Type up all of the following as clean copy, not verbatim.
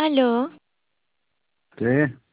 Aló, Sí,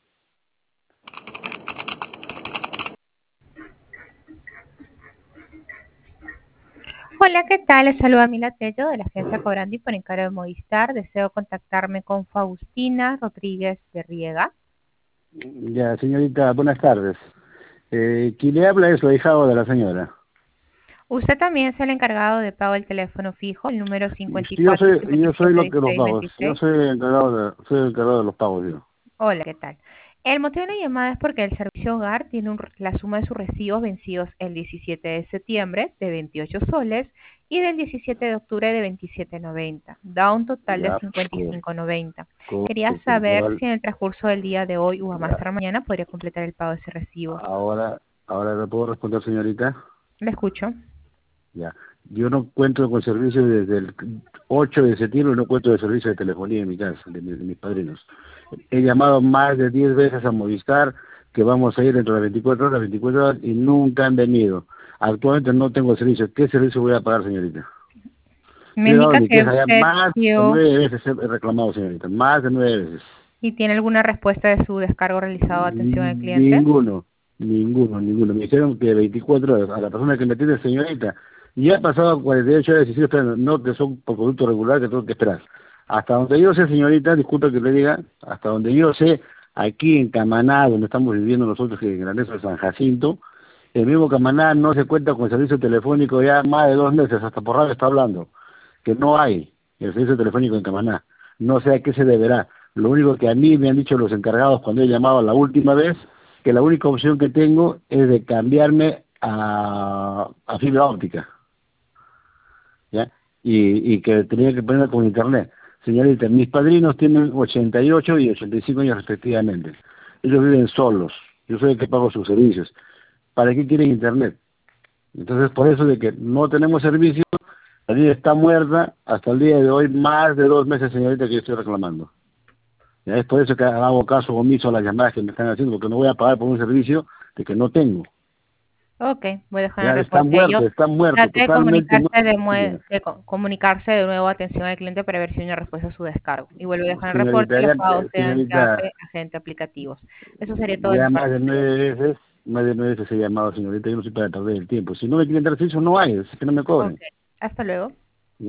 Hola, ¿qué tal? Les saluda Mila Tello de la agencia Cobrandi por encargo de Movistar. Deseo contactarme con Faustina Rodríguez de Riega. ya, señorita, buenas tardes. Quien le habla es la ahijado de la señora. Usted también es el encargado de pago del teléfono fijo, el número Yo soy lo que los pagos. Yo 54-57-16-26. soy el encargado de los pagos, yo. Hola, ¿qué tal? El motivo de la llamada es porque el servicio hogar tiene la suma de sus recibos vencidos el 17 de septiembre de 28 soles y del 17 de octubre de 27,90. Da un total de Ya, 55,90. Quería correcto. saber si en el transcurso del día de hoy o a más tardar mañana podría completar el pago de ese recibo. Ahora le puedo responder, señorita. Le escucho. Ya. Yo no cuento con servicio desde el 8 de septiembre, no cuento de servicio de telefonía en mi casa, de mis padrinos. He llamado más de 10 veces a Movistar, que vamos a ir dentro de 24 horas, y nunca han venido. Actualmente no tengo servicio. ¿Qué servicio voy a pagar, señorita? Me Yo he dado indica mi que queja ya usted más de dio 9 veces he reclamado, señorita, más de 9 veces. y tiene alguna respuesta de su descargo realizado de atención al cliente. Ninguno. Me dijeron que 24 horas a la persona que me atiende, señorita, y ya ha pasado 48 horas y sigo esperando. No, que son por conducto regular que tengo que esperar. Hasta donde yo sé, señorita, disculpa que le diga, hasta donde yo sé, aquí en Camaná, donde estamos viviendo nosotros, que en el anexo de San Jacinto, el mismo Camaná no se cuenta con servicio telefónico ya más de 2 meses, hasta por radio está hablando, que no hay el servicio telefónico en Camaná. No sé a qué se deberá. Lo único que a mí me han dicho los encargados cuando he llamado la última vez, que la única opción que tengo es de cambiarme a fibra óptica, ¿ya? Y que tenía que ponerme con internet. Señorita, mis padrinos tienen 88 y 85 años respectivamente. Ellos viven solos. Yo soy el que pago sus servicios. ¿Para qué quieren internet? Entonces, por eso de que no tenemos servicio, la línea está muerta hasta el día de hoy, más de 2 meses, señorita, que yo estoy reclamando. Ya es por eso que hago caso omiso a las llamadas que me están haciendo, porque no voy a pagar por un servicio de que no tengo. Ok, voy a dejar en Ya el reporte ello. está muerto, Trate de totalmente comunicarse muerto. comunicarse de nuevo a atención al cliente para ver si hay una respuesta a su descargo. Y vuelvo a dejar en el reporte, Señorita, los pagos sean señorita, llave, agente aplicativos. Eso sería todo de ya mi parte, señor. más de 9 veces he llamado, señorita, yo no soy para perder el tiempo. Si no me quieren dar servicio, no hay, es que no me Ok, cobren. hasta luego.